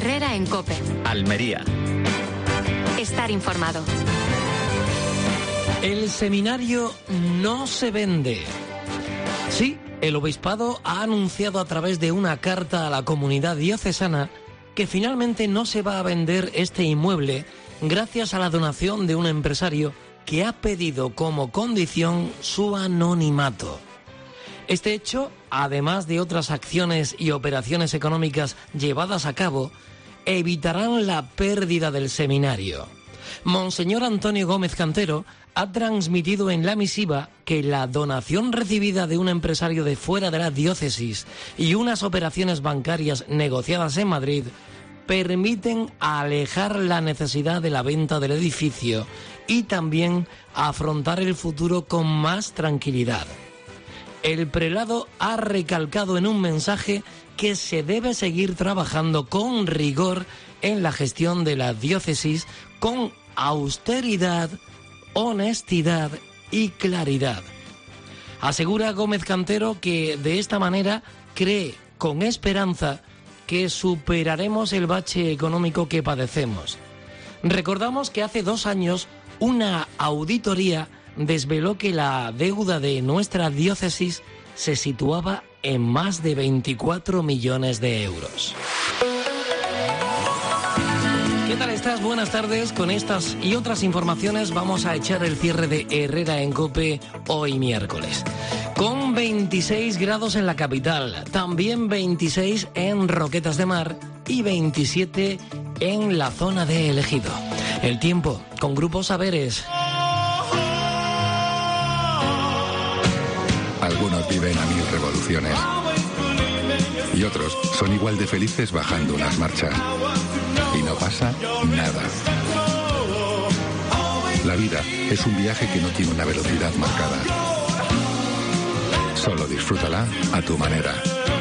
Herrera en COPE. Almería. Estar informado. El seminario no se vende. Sí, el obispado ha anunciado a través de una carta a la comunidad diocesana que finalmente no se va a vender este inmueble gracias a la donación de un empresario que ha pedido como condición su anonimato. Este hecho, además de otras acciones y operaciones económicas llevadas a cabo, evitarán la pérdida del seminario. Monseñor Antonio Gómez Cantero ha transmitido en la misiva que la donación recibida de un empresario de fuera de la diócesis y unas operaciones bancarias negociadas en Madrid permiten alejar la necesidad de la venta del edificio y también afrontar el futuro con más tranquilidad. El prelado ha recalcado en un mensaje que se debe seguir trabajando con rigor en la gestión de la diócesis, con austeridad, honestidad y claridad. Asegura Gómez Cantero que de esta manera cree con esperanza que superaremos el bache económico que padecemos. Recordamos que hace 2 años una auditoría desveló que la deuda de nuestra diócesis se situaba en más de 24 millones de euros. ¿Qué tal estás? Buenas tardes. Con estas y otras informaciones vamos a echar el cierre de Herrera en COPE hoy miércoles. Con 26 grados en la capital, también 26 en Roquetas de Mar y 27 en la zona de El Ejido. El tiempo con Grupo Saberes. Algunos viven a 1000 revoluciones y otros son igual de felices bajando unas marchas. Y no pasa nada. La vida es un viaje que no tiene una velocidad marcada. Solo disfrútala a tu manera.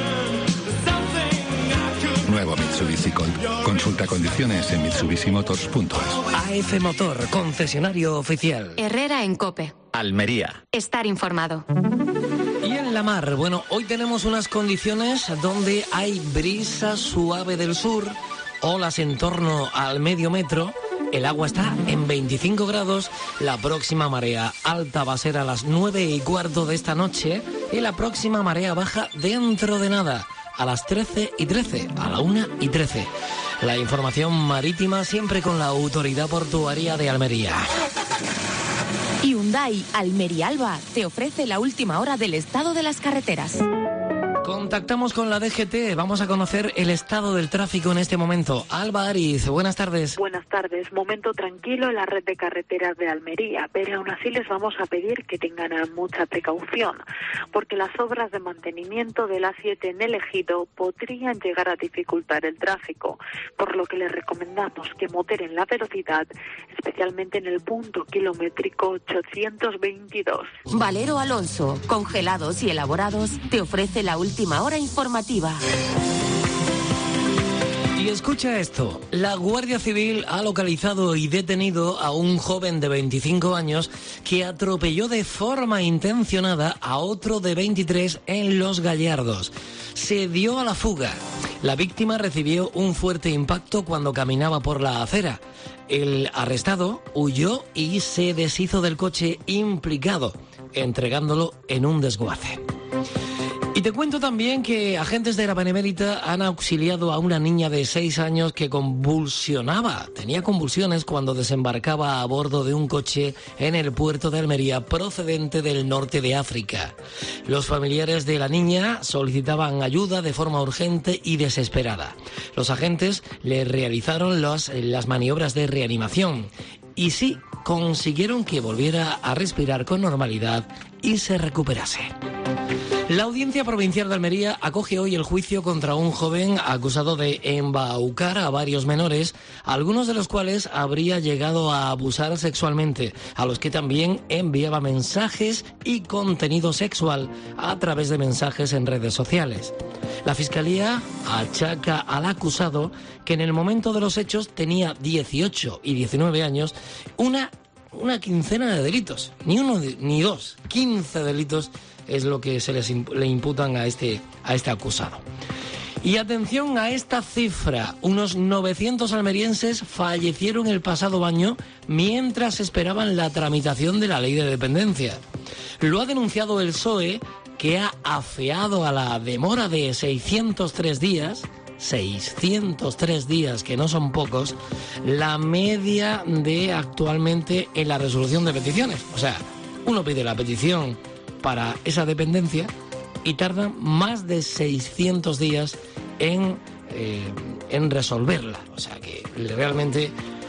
Nuevo Mitsubishi Colt. Consulta condiciones en mitsubishimotors.es. AF Motor, concesionario oficial. Herrera en COPE. Almería. Estar informado. Y en la mar, bueno, hoy tenemos unas condiciones donde hay brisa suave del sur, olas en torno al medio metro, el agua está en 25 grados, la próxima marea alta va a ser a las 9:15 de esta noche y la próxima marea baja dentro de nada, a las 13:13, a la 1:13. La información marítima siempre con la Autoridad Portuaria de Almería. Hyundai Almería Alba te ofrece la última hora del estado de las carreteras. Contactamos con la DGT, vamos a conocer el estado del tráfico en este momento. Alba Ariz, buenas tardes. Buenas tardes, momento tranquilo en la red de carreteras de Almería, pero aún así les vamos a pedir que tengan mucha precaución, porque las obras de mantenimiento de la A7 en El Ejido podrían llegar a dificultar el tráfico, por lo que les recomendamos que moderen la velocidad, especialmente en el punto kilométrico 822. Valero Alonso, congelados y elaborados, te ofrece la última hora informativa. Y escucha esto, la Guardia Civil ha localizado y detenido a un joven de 25 años que atropelló de forma intencionada a otro de 23 en Los Gallardos. Se dio a la fuga. La víctima recibió un fuerte impacto cuando caminaba por la acera. El arrestado huyó y se deshizo del coche implicado, entregándolo en un desguace. Y te cuento también que agentes de la Benemérita han auxiliado a una niña de 6 años que convulsionaba, tenía convulsiones cuando desembarcaba a bordo de un coche en el puerto de Almería procedente del norte de África. Los familiares de la niña solicitaban ayuda de forma urgente y desesperada. Los agentes le realizaron las maniobras de reanimación y sí, consiguieron que volviera a respirar con normalidad y se recuperase. La Audiencia Provincial de Almería acoge hoy el juicio contra un joven acusado de embaucar a varios menores, algunos de los cuales habría llegado a abusar sexualmente, a los que también enviaba mensajes y contenido sexual a través de mensajes en redes sociales. La Fiscalía achaca al acusado que en el momento de los hechos tenía 18 y 19 años, una quincena de delitos, ni uno ni dos, 15 delitos es lo que le imputan a este acusado. Y atención a esta cifra, unos 900 almerienses fallecieron el pasado año mientras esperaban la tramitación de la ley de dependencia. Lo ha denunciado el PSOE, que ha afeado a la demora de 603 días, que no son pocos, la media de actualmente en la resolución de peticiones. O sea, uno pide la petición para esa dependencia y tardan más de 600 días en resolverla. O sea que realmente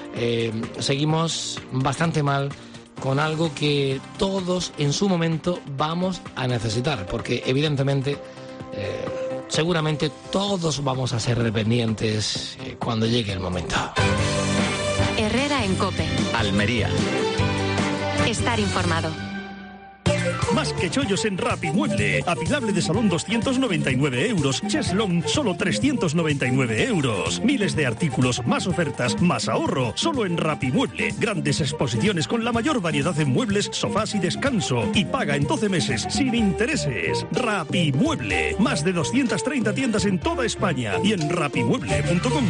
seguimos bastante mal con algo que todos en su momento vamos a necesitar, porque evidentemente seguramente todos vamos a ser dependientes cuando llegue el momento. Herrera en COPE. Almería. Estar informado. Más que chollos en Rapimueble. Apilable de salón 299 euros. Cheslong solo 399 euros. Miles de artículos, más ofertas, más ahorro. Solo en Rapimueble. Grandes exposiciones con la mayor variedad en muebles, sofás y descanso. Y paga en 12 meses sin intereses. Rapimueble. Más de 230 tiendas en toda España y en rapimueble.com.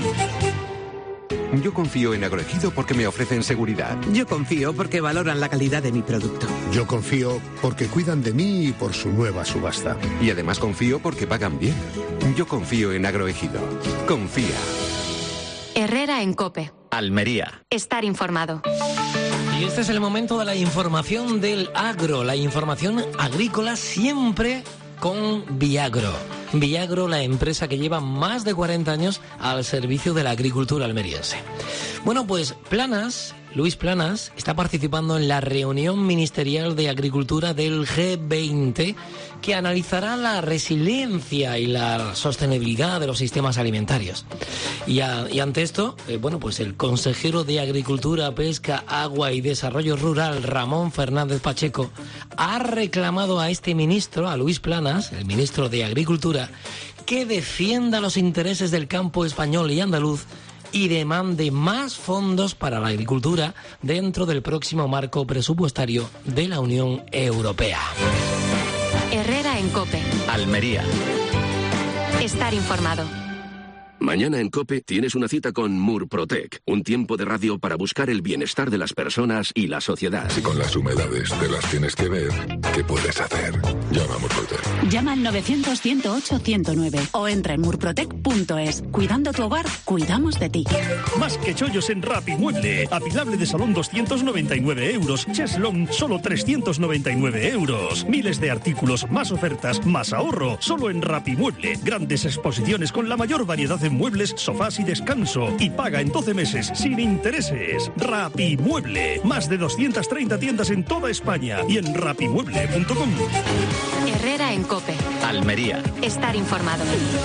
Yo confío en Agroejido porque me ofrecen seguridad. Yo confío porque valoran la calidad de mi producto. Yo confío porque cuidan de mí y por su nueva subasta. Y además confío porque pagan bien. Yo confío en Agroejido. Confía. Herrera en COPE. Almería. Estar informado. Y este es el momento de la información del agro, la información agrícola siempre con Viagro. Viagro, la empresa que lleva más de 40 años al servicio de la agricultura almeriense. Bueno, pues Luis Planas, está participando en la reunión ministerial de agricultura del G20, que analizará la resiliencia y la sostenibilidad de los sistemas alimentarios. Y ante esto, pues el consejero de Agricultura, Pesca, Agua y Desarrollo Rural, Ramón Fernández Pacheco, ha reclamado a este ministro, a Luis Planas, el ministro de Agricultura, que defienda los intereses del campo español y andaluz y demande más fondos para la agricultura dentro del próximo marco presupuestario de la Unión Europea. Herrera en COPE. Almería. Estar informado. Mañana en COPE tienes una cita con Murprotec, un tiempo de radio para buscar el bienestar de las personas y la sociedad. Si con las humedades te las tienes que ver, ¿qué puedes hacer? Llama a Murprotec. Llama al 900-108-109 o entra en murprotec.es. Cuidando tu hogar, cuidamos de ti. Más que chollos en Rapimueble. Apilable de salón 299 euros. Cheslong solo 399 euros. Miles de artículos, más ofertas, más ahorro. Solo en Rapimueble. Grandes exposiciones con la mayor variedad en muebles, sofás y descanso. Y paga en 12 meses sin intereses. Rapimueble. Más de 230 tiendas en toda España y en rapimueble.com. Herrera en COPE. Almería. Estar informado.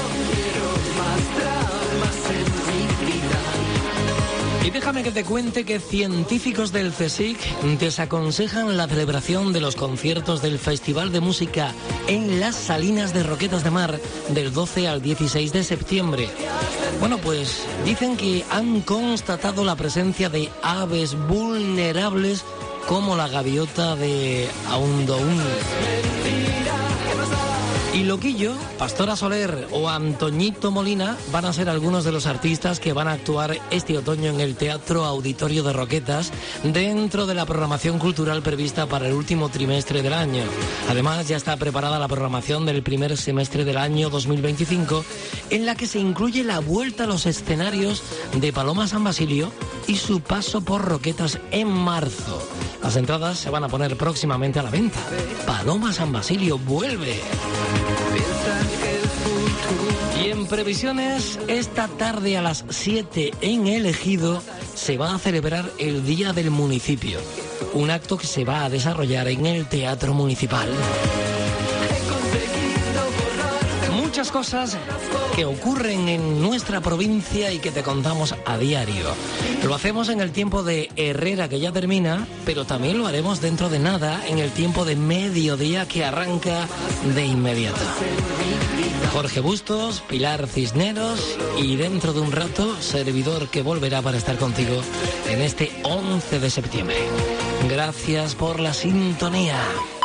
Y déjame que te cuente que científicos del CSIC desaconsejan la celebración de los conciertos del Festival de Música en las Salinas de Roquetas de Mar del 12 al 16 de septiembre. Bueno, pues dicen que han constatado la presencia de aves vulnerables como la gaviota de Aundoún. Y Loquillo, Pastora Soler o Antoñito Molina van a ser algunos de los artistas que van a actuar este otoño en el Teatro Auditorio de Roquetas dentro de la programación cultural prevista para el último trimestre del año. Además, ya está preparada la programación del primer semestre del año 2025, en la que se incluye la vuelta a los escenarios de Paloma San Basilio y su paso por Roquetas en marzo. Las entradas se van a poner próximamente a la venta. Paloma San Basilio vuelve. Y en previsiones, esta tarde a las 7 en El Ejido se va a celebrar el Día del Municipio, un acto que se va a desarrollar en el Teatro Municipal. Muchas cosas que ocurren en nuestra provincia y que te contamos a diario. Lo hacemos en el tiempo de Herrera, que ya termina, pero también lo haremos dentro de nada en el tiempo de mediodía, que arranca de inmediato. Jorge Bustos, Pilar Cisneros y dentro de un rato, servidor que volverá para estar contigo en este 11 de septiembre. Gracias por la sintonía.